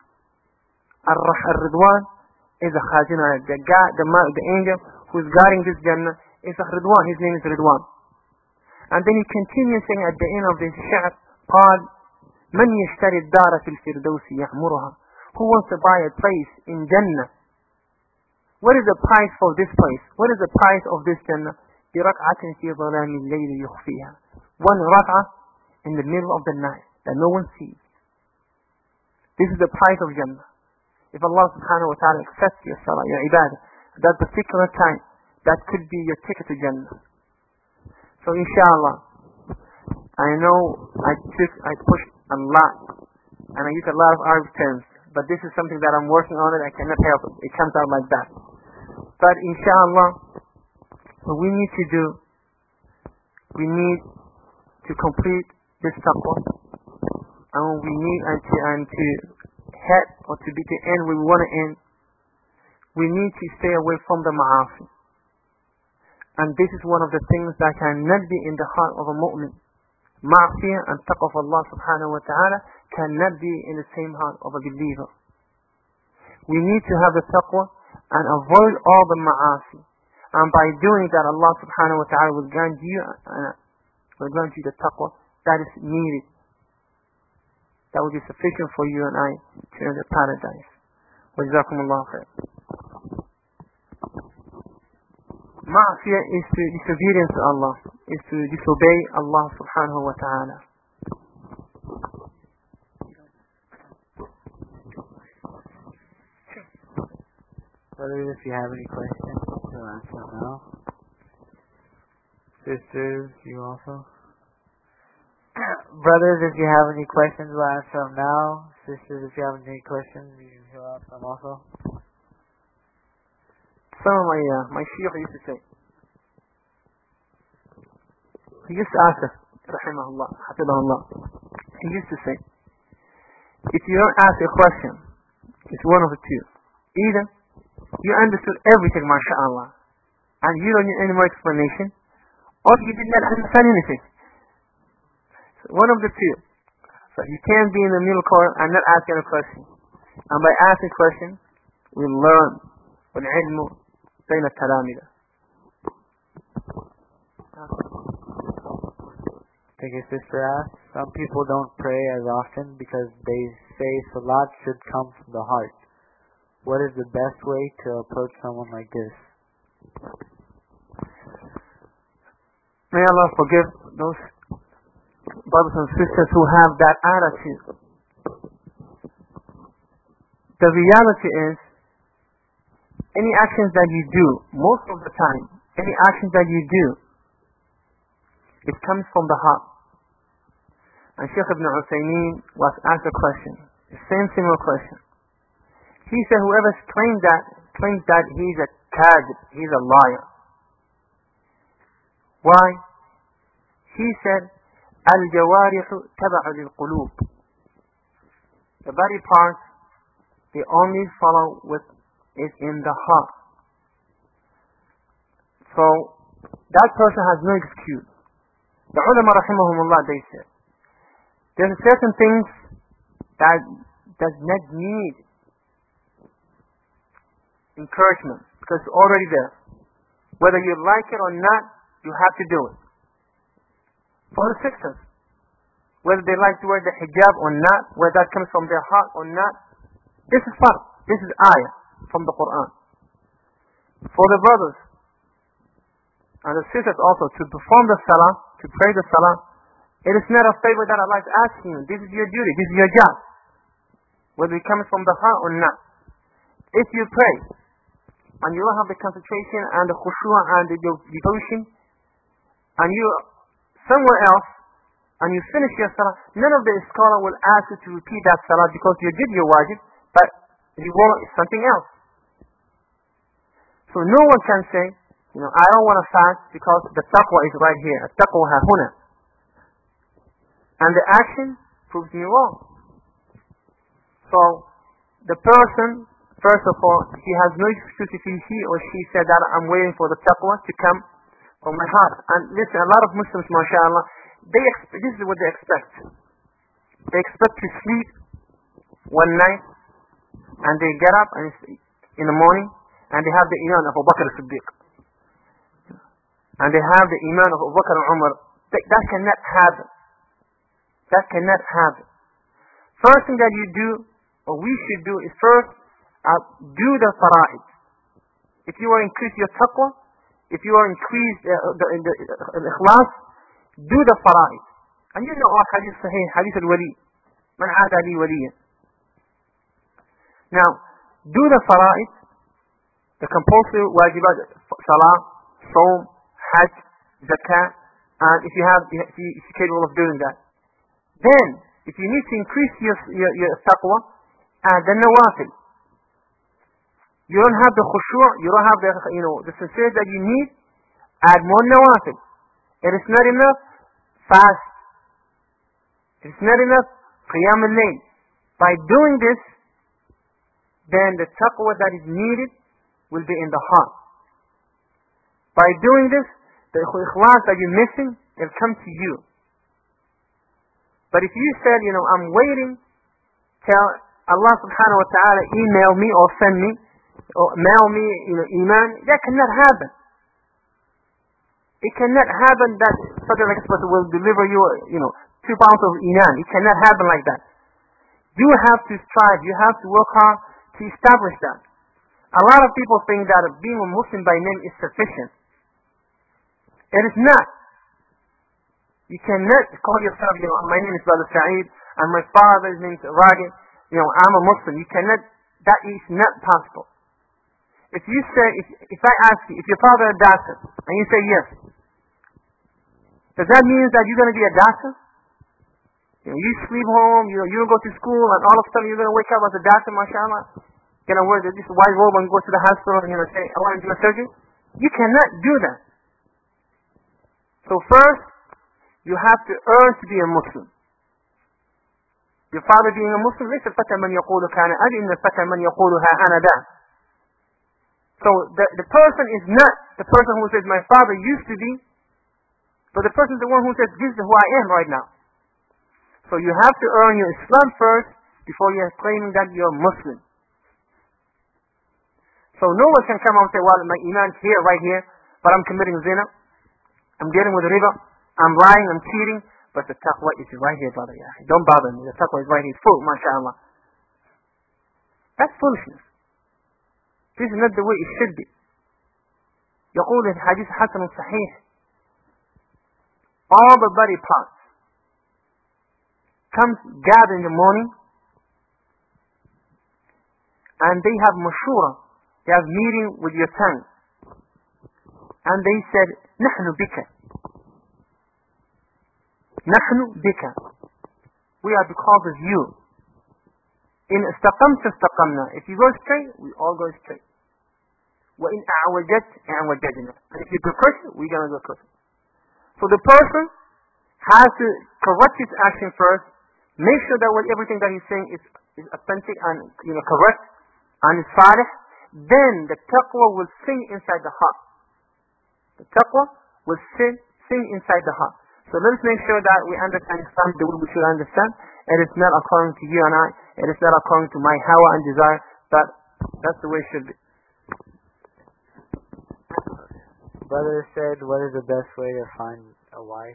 Ar-Ridwan is a khazina, the angel who is guarding this Jannah is a Ridwan, his name is Ridwan. And then he continues saying at the end of this shi'r, قال من يشتري الدار في الفردوس يعمرها. Who wants to buy a place in Jannah? What is the price for this place? What is the price of this Jannah? بركعة في ظلام الليل يخفيها. One rak'ah in the middle of the night that no one sees. This is the price of Jannah. If Allah subhanahu wa ta'ala accepts your salah, your ibadah, at that particular time, that could be your ticket to Jannah. So inshallah, I know I pushed a lot, and I use a lot of Arabic terms, but this is something that I'm working on it. I cannot help it. It comes out like that. But inshallah, what we need to do, we need to complete this taqwa, and we need and to head or to be the end where we want to end. We need to stay away from the ma'asi. And this is one of the things that cannot be in the heart of a mu'min. Ma'asiyah and taqwa of Allah subhanahu wa ta'ala cannot be in the same heart of a believer. We need to have the taqwa and avoid all the ma'asi. And by doing that, Allah subhanahu wa ta'ala will grant you the taqwa that is needed. That will be sufficient for you and I to enter paradise. Jazakumullah khair. Ma'asiyah is to disobedience to Allah, is to disobey Allah subhanahu wa ta'ala. Brothers, if you have any questions, we'll answer now. Sisters, you also? Brothers, if you have any questions, we'll answer them now. Sisters, if you have any questions, you'll ask them also. Some of my shaykh used to say, he used to ask us, rahimahullah, hafidahullah, he used to say, if you don't ask a question, it's one of the two. Either you understood everything, mashallah, and you don't need any more explanation, or you did not understand anything. So one of the two. So you can't be in the middle court and not asking a question. And by asking a question, we learn. والعلم بين التلامذة. I think his sister asked, some people don't pray as often because they say salat should come from the heart. What is the best way to approach someone like this? May Allah forgive those brothers and sisters who have that attitude. The reality is, any actions that you do, most of the time, any actions that you do, it comes from the heart. And Shaykh Ibn Uthaymeen was asked a question, the same similar question. He said, whoever claims that he's a kadhib, he's a liar. Why? He said, الجوارح تبع للقلوب. The body parts, they only follow with it in the heart. So that person has no excuse. The ulama rahimahumullah, they said, there are certain things that does not need encouragement because it's already there. Whether you like it or not, you have to do it. For the sisters, whether they like to wear the hijab or not, whether that comes from their heart or not, this is fard. This is ayah from the Quran. For the brothers and the sisters also, to perform the salah, to pray the salah, it is not a favor that Allah is asking you. This is your duty. This is your job. Whether it comes from the heart or not. If you pray, and you don't have the concentration and the khushu' and the devotion, and you somewhere else, and you finish your salah, none of the scholar will ask you to repeat that salah because you did your wajib, but you want something else. So no one can say, I don't want to fast because the taqwa is right here. Taqwa hahuna. And the action proves me wrong. So the person, first of all, he has no excuse if he or she said that I'm waiting for the taqwa to come from my heart. And listen, a lot of Muslims, mashallah, this is what they expect. They expect to sleep one night, and they get up in the morning, and they have the iman of Abu Bakr as-Siddiq. And they have the iman of Abu Bakr and Umar. That cannot happen. That cannot happen. First thing that you do, or we should do, is first do the fara'id. If you want to increase your taqwa, if you want to increase the ikhlas, do the fara'id. And you know all hadith sahih, hadith al-wali. Man aada li waliyan. Now, do the fara'id, the compulsory wajibat, salah, saum, hajj, zakah, and if you're capable of doing that. Then, if you need to increase your taqwa, add the nawafil. You don't have the khushu', you don't have the sincerity that you need, add more nawafil. It is not enough, fast. It is not enough, qiyam al-layl. By doing this, then the taqwa that is needed will be in the heart. By doing this, the ikhlas that you're missing, it will come to you. But if you said, I'm waiting till Allah subhanahu wa ta'ala email me or send me, or mail me, iman, that cannot happen. It cannot happen that such an expert will deliver you, 2 pounds of iman. It cannot happen like that. You have to strive. You have to work hard to establish that. A lot of people think that being a Muslim by name is sufficient. It is not. You cannot call yourself, my name is Brother Saeed, and my father's name is Ragid. I'm a Muslim. You cannot. That is not possible. If you say, if I ask you, if your father is a doctor, and you say yes, does that mean that you're going to be a doctor? You sleep home, you don't go to school, and all of a sudden you're going to wake up as a doctor, mashallah, going to wear this white robe and go to the hospital and say, I want to do a surgery? You cannot do that. So first, you have to earn to be a Muslim. Your father being a Muslim, ليس الفتى من يقول كان أبي إن الفتى من يقول ها أنا ذا. So the person is not the person who says my father used to be, but the person is the one who says this is who I am right now. So you have to earn your Islam first before you are claiming that you're Muslim. So no one can come out and say, well, my iman is here, right here, but I'm committing zina, I'm dealing with riba, I'm lying, I'm cheating, but the taqwa is right here, brother. Don't bother me. The taqwa is right here, full, mashallah. That's foolishness. This is not the way it should be. يقول الحديث حسن صحيح. All the body parts come gather in the morning, and they have mashura. They have meeting with your tongue, and they said, نحن بك. نحن بك. We are because of you. إن استقمت استقمنا. If you go straight, we all go straight. وإن أعوجت أعوججنا. And if you go crooked, we're going to go crooked. So the person has to correct his action first. Make sure that everything that he's saying is authentic and correct and is salih. Then the taqwa will sing inside the heart. The taqwa will sing inside the heart. So let us make sure that we understand Islam the way we should understand. It is not according to you and I. It is not according to my hawa and desire. But that's the way it should be. Brother said, what is the best way to find a wife?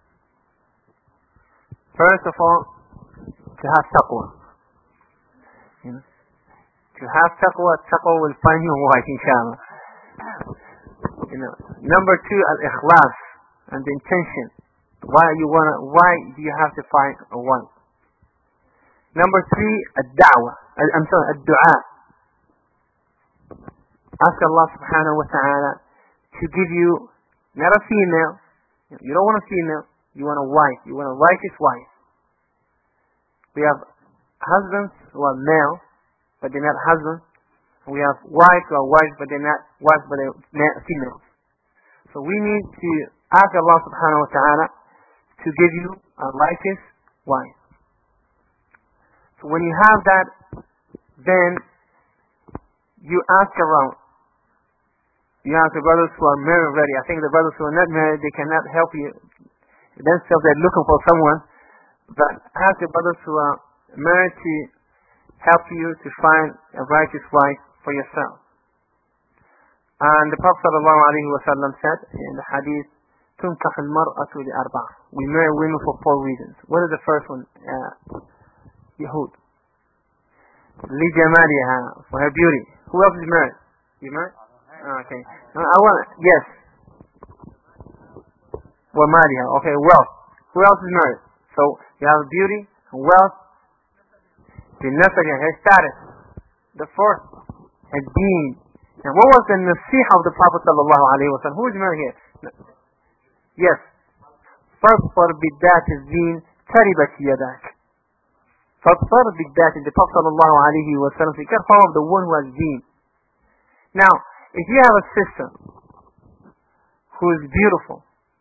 First of all, to have taqwa. To have taqwa will find you a wife, inshallah. Number 2, al-ikhlas, and the intention. Why do you have to find a wife? Number 3, ad-du'a. Ask Allah subhanahu wa ta'ala to give you not a female. You don't want a female. You want a wife. You want a righteous wife. We have husbands who are male, but they're not husbands. We have wives who are wives, but they're not wives, but they're females. So we need to ask Allah subhanahu wa ta'ala to give you a righteous wife. So when you have that, then you ask around. You ask the brothers who are married already. I think the brothers who are not married, they cannot help you themselves. They're looking for someone. But ask the brothers who are married to help you to find a righteous wife for yourself. And the Prophet ﷺ said in the hadith, تنكح المرأة لأربعة. We marry women for 4 reasons. What is the first one? Yahud. لجمالها, for her beauty. Who else is married? You married? Okay. Yes. ومالها. Okay, wealth. Who else is married? So you have beauty and wealth. The nasajah, her status. The fourth, her deen. And what was the nasiha of the Prophet sallallahu alaihi wasallam? Who is married here? Yes. فَاظْفَرْ بِالذَّاتِ الدِّينِ تَرِبَتْ يَدَاكَ. فَاظْفَرْ بِالذَّاتِ. The Prophet sallallahu alaihi wasallam said, get hold of the one who has deen. Now, if you have a sister who is beautiful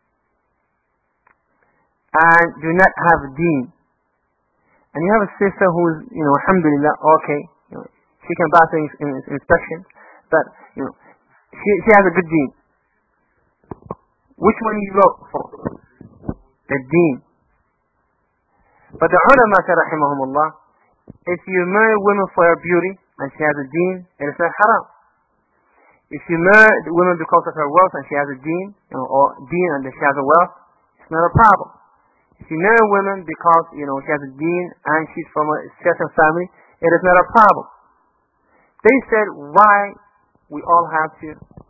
and do not have deen, and you have a sister who is, alhamdulillah, okay, she can pass in inspection, but she has a good deen. Which one you go for? The deen. But the ulama said, rahimahumullah, if you marry women for her beauty and she has a deen, it is not haram. If you marry the woman because of her wealth and she has a deen, or deen and she has a wealth, it's not a problem. If you marry a woman because, she has a deen and she's from a certain family, it is not a problem. They said, why we all have to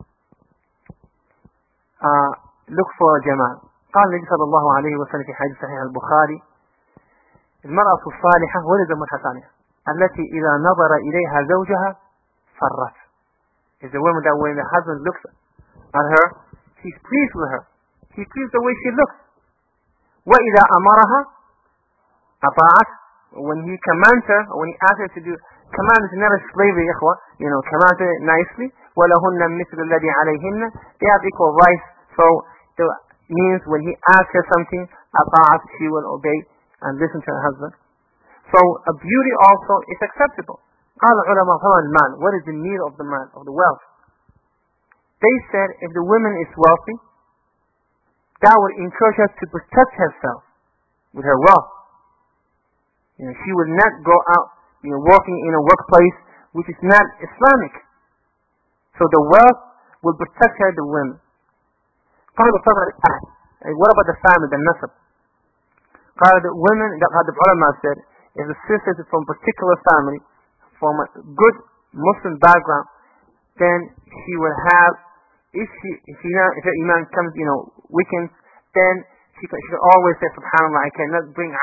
look for Jamal. قال النبي صلى الله عليه وسلم في حديث صحيح البخاري المرأة الصالحة ولد المتحسنة التي إذا نظر إليها زوجها فرت. Is the woman that when the husband looks at her, he's pleased with her. He's pleased the way she looks. وإذا أمرها أطاعت. When he commands her, or when he asks her to do, command is never slavery, إخوة. Command her nicely. وَلَهُنَّ مِثْلُ الَّذِي عَلَيْهِنَّ. They have equal rights. So it means when he asks her something, أطاعت, she will obey and listen to her husband. So a beauty also is acceptable. قال العلماء فما المال? What is the need of the man, of the wealth? They said if the woman is wealthy, that would encourage her to protect herself with her wealth. She would not go out, working in a workplace which is not Islamic. So the wealth will protect her, the women. What about the family, the nasab? The women, the ulama said, if the sister is from a particular family, from a good Muslim background, then she will have, if her iman comes, weakens, then she should always say, subhanallah, I cannot bring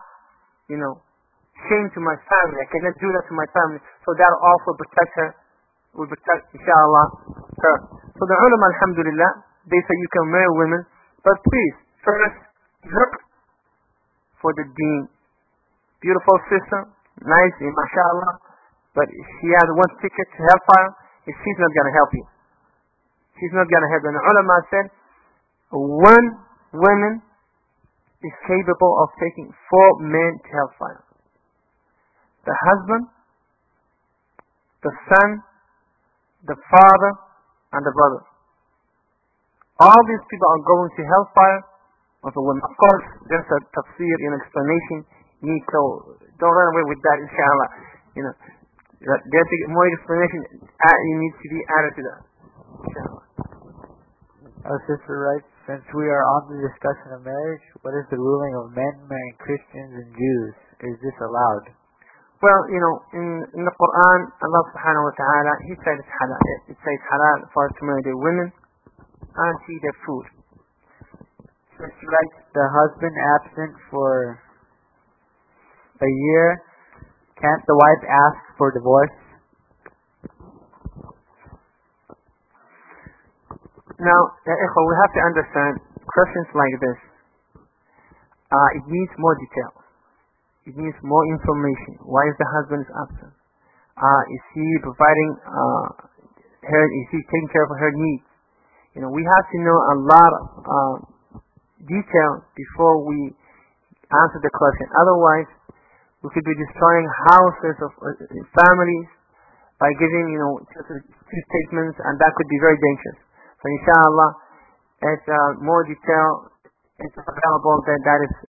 shame to my family. I cannot do that to my family. So that will also protect her, will protect, inshallah, her. So the ulama, alhamdulillah, they say you can marry women, but please, first, look for the deen. Beautiful sister, nice, mashallah, but if she has one ticket to hellfire, she's not going to help you. She's not going to help you. And the ulama said, one woman is capable of taking 4 men to hellfire. The husband, the son, the father, and the brother. All these people are going to hellfire of a woman. Of course, there's a tafsir, explanation. So don't run away with that, inshallah. There's more explanation needs to be added to that. Inshallah. Our sister writes, since we are on the discussion of marriage, what is the ruling of men marrying Christians and Jews? Is this allowed? Well, in the Quran, Allah subhanahu wa ta'ala, He said it's halal. It says halal for us to marry their women and to eat their food. So she writes, the husband absent for a year, can't the wife ask for divorce? Now, we have to understand questions like this. It needs more detail. It needs more information. Why is the husband absent? Is he providing her? Is he taking care of her needs? We have to know a lot of detail before we answer the question. Otherwise, we could be destroying houses of families by giving, two statements, and that could be very dangerous. So inshallah, as more detail is available, that is